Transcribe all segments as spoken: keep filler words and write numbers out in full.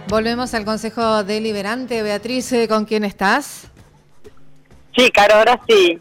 Volvemos al Consejo Deliberante. Beatriz, ¿con quién estás? Sí, Caro, ahora sí.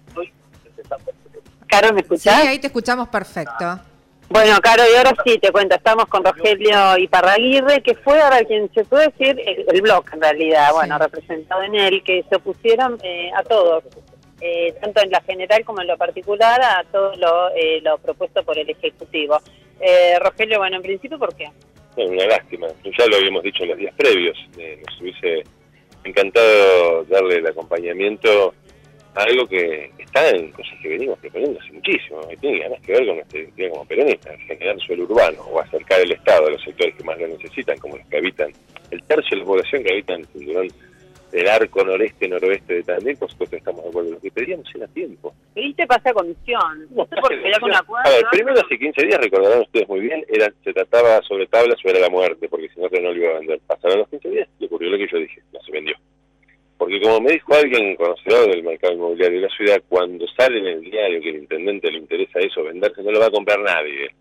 Caro, ¿me escuchás? Sí, ahí te escuchamos perfecto. Bueno, Caro, y ahora sí, te cuento, estamos con Rogelio Iparraguirre, que fue ahora quien se puede decir el, el bloque en realidad, bueno, sí, representado en él, que se opusieron eh, a todos, eh, tanto en la general como en lo particular, a todo lo, eh, lo propuesto por el Ejecutivo. Eh, Rogelio, bueno, en principio, ¿por qué? Bueno, una lástima, ya lo habíamos dicho en los días previos, eh, nos hubiese encantado darle el acompañamiento a algo que está en cosas que venimos proponiendo hace muchísimo, y tiene además que ver con nuestra identidad como peronistas, generar suelo urbano o acercar el Estado a los sectores que más lo necesitan, como los que habitan, el tercio de la población que habita en el cinturón del arco noreste, noroeste de Tandil. Por supuesto estamos de acuerdo, lo que pedíamos era tiempo. ¿Pediste pase a comisión? No, ¿No porque había un acuerdo? A ver, primero hace quince días, recordarán ustedes muy bien, era se trataba sobre tablas o era la muerte, porque si no, no lo iba a vender. Pasaron los quince días y ocurrió lo que yo dije, no se vendió. Porque como me dijo alguien conocedor del mercado inmobiliario de la ciudad, cuando sale en el diario que el intendente le interesa eso, venderse, no lo va a comprar nadie.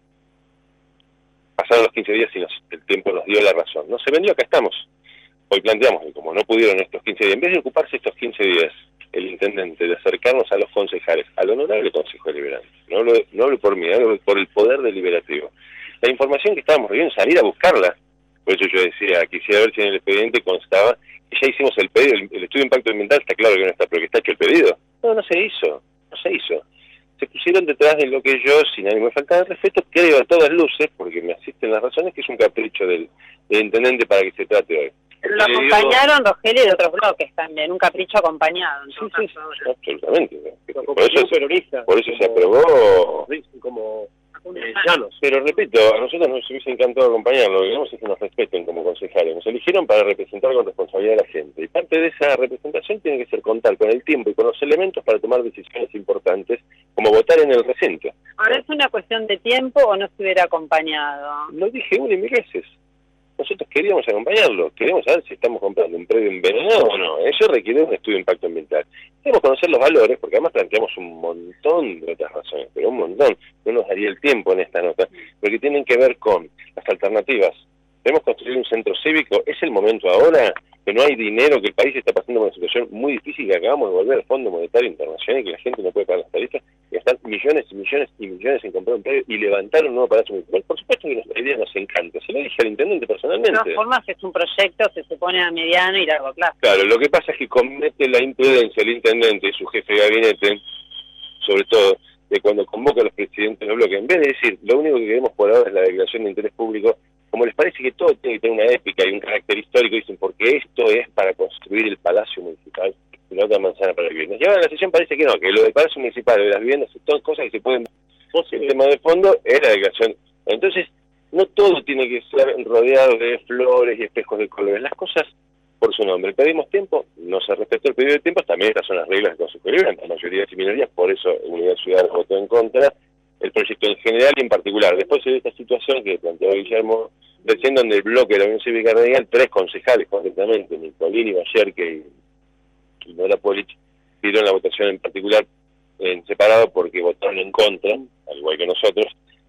Pasaron los quince días y nos, el tiempo nos dio la razón. No se vendió, acá estamos. Hoy planteamos que como no pudieron estos quince días, en vez de ocuparse estos quince días, el intendente, de acercarnos a los concejales, al honorable Consejo Deliberante, no hablo, no hablo por mí, hablo por el poder deliberativo. La información que estábamos recibiendo, salir a buscarla. Por eso yo decía, quisiera ver si en el expediente constaba que ya hicimos el pedido, el, el estudio de impacto ambiental está claro que no está, pero que está hecho el pedido. No, no se hizo, no se hizo. Se pusieron detrás de lo que yo, sin ánimo de falta de respeto, creo a todas luces, porque me asisten las razones, que es un capricho del, del intendente para que se trate hoy. Pero lo acompañaron, digo, Rogelio, de otros bloques también, un capricho acompañado. Sí, sí, sí, absolutamente. Por eso, peronista, por eso como, se aprobó como eh, llanos. Pero repito, a nosotros nos hubiese encantado acompañarlo, lo que queremos es que nos respeten como concejales. Nos eligieron para representar con responsabilidad a la gente. Y parte de esa representación tiene que ser contar con el tiempo y con los elementos para tomar decisiones importantes, como votar en el recinto. ¿Ahora es una cuestión de tiempo o no se hubiera acompañado? Lo dije una y mil veces. Nosotros queríamos acompañarlo, queremos saber si estamos comprando un predio envenenado o no. Eso requiere un estudio de impacto ambiental. Queremos conocer los valores, porque además planteamos un montón de otras razones, pero un montón. No nos daría el tiempo en esta nota, porque tienen que ver con las alternativas. Queremos construir un centro cívico, es el momento ahora, que no hay dinero, que el país está pasando por una situación muy difícil, que acabamos de volver al Fondo Monetario Internacional y que la gente no puede pagar las tarifas, y gastar millones y millones y millones en comprar un predio y levantar un nuevo palacio municipal. Por supuesto que la idea nos encanta, se lo dije al intendente personalmente. De todas formas es un proyecto, se supone a mediano y largo plazo. Claro, lo que pasa es que comete la imprudencia el intendente y su jefe de gabinete, sobre todo, de cuando convoca a los presidentes de los bloques, en vez de decir, lo único que queremos por ahora es la declaración de interés público, como les parece que todo tiene que tener una épica y un carácter histórico, dicen, porque esto es para construir el Palacio Municipal y la otra manzana para viviendas. Y ahora en la sesión parece que no, que lo del Palacio Municipal, de las viviendas, son cosas que se pueden... El tema de fondo es la declaración. Entonces, no todo tiene que ser rodeado de flores y espejos de colores. Las cosas por su nombre. Pedimos tiempo, no se respetó el pedido de tiempo, también estas son las reglas del Consejo Deliberante, la mayoría y minorías, por eso Unidad Ciudadana votó en contra el proyecto en general y en particular. Después de esta situación que planteó Guillermo recién, donde el bloque de la Unión Cívica Radical, tres concejales concretamente, Nicolini, Bayerque y, y Nora Polich, pidieron la votación en particular en separado porque votaron en contra, al igual que nosotros,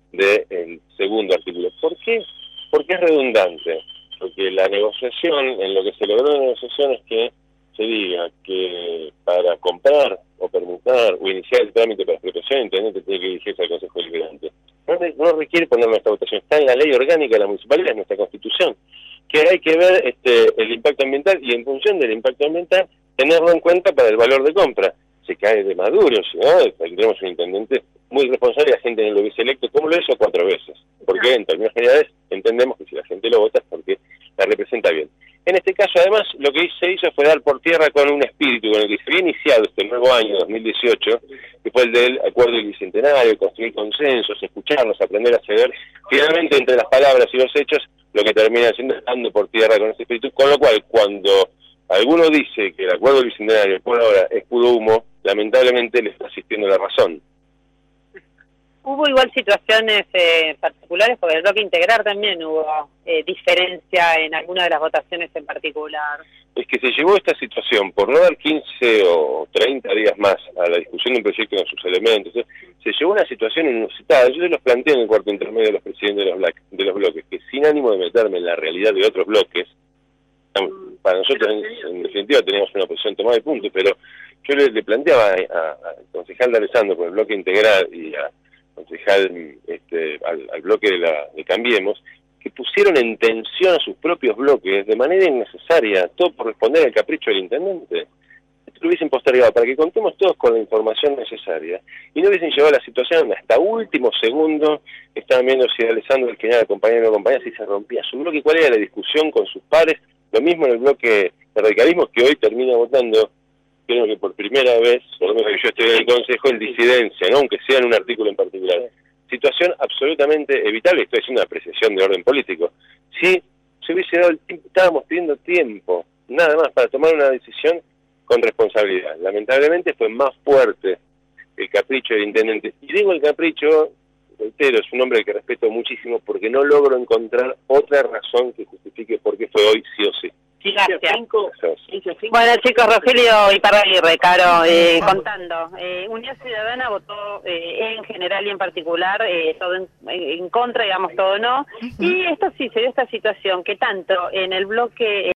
del segundo artículo. ¿Por qué? Porque es redundante. Porque la negociación, en lo que se logró en la negociación es que se diga que para comprar o permutar o iniciar el trámite para expropiación, el intendente tiene que dirigirse al Consejo Deliberante. No, no requiere ponerlo en esta votación, está en la ley orgánica de la municipalidad, en nuestra Constitución, que hay que ver este el impacto ambiental y en función del impacto ambiental tenerlo en cuenta para el valor de compra. Se cae de maduro, si no, tendremos un intendente muy responsable y la gente no lo hubiese electo, como lo hizo cuatro veces. Porque en términos generales entendemos que si la gente lo vota es porque la representa bien. En este caso, además, lo que se hizo fue dar por tierra con un espíritu con el que se había iniciado este nuevo año, dos mil dieciocho, que fue el del acuerdo del bicentenario, construir consensos, escucharnos, aprender a ceder. Finalmente, entre las palabras y los hechos, lo que termina haciendo es dando por tierra con ese espíritu, con lo cual, cuando alguno dice que el acuerdo del bicentenario por ahora es puro humo, lamentablemente le está asistiendo la razón. Hubo igual situaciones eh, particulares, porque el bloque integral también hubo eh, diferencia en alguna de las votaciones en particular. Es que se llevó esta situación, por no dar quince o treinta días más a la discusión de un proyecto con sus elementos, ¿eh? Se llevó una situación inusitada. Yo se los planteé en el cuarto intermedio de los presidentes de los, de los bloques, que sin ánimo de meterme en la realidad de otros bloques, para nosotros en, en definitiva teníamos una posición tomada de punto, pero yo le, le planteaba al concejal de Alessandro por el bloque integral y al concejal este, al, al bloque de, la, de Cambiemos, que pusieron en tensión a sus propios bloques de manera innecesaria, todo por responder al capricho del intendente. Esto lo hubiesen postergado para que contemos todos con la información necesaria y no hubiesen llevado la situación hasta último segundo. Estaban viendo si Alessandro el que era acompañado o no acompañaba, si se rompía su bloque, cuál era la discusión con sus pares. Lo mismo en el bloque de radicalismo, que hoy termina votando, creo que por primera vez, por lo menos que yo estoy en el Consejo, en disidencia, ¿no? Aunque sea en un artículo en particular. Situación absolutamente evitable, estoy haciendo una apreciación de orden político. Si se hubiese dado el tiempo, estábamos pidiendo tiempo, nada más, para tomar una decisión con responsabilidad. Lamentablemente fue más fuerte el capricho del intendente. Y digo el capricho, reitero, es un hombre que respeto muchísimo porque no logro encontrar otra razón que justifique por qué fue hoy sí o sí. Gracias. Bueno, chicos, Rogelio Iparraguirre, Caro, eh, contando. Eh, Unidad Ciudadana votó eh, en general y en particular, eh, todo en, en contra, digamos, todo no. Uh-huh. Y esto sí, se dio esta situación que tanto en el bloque...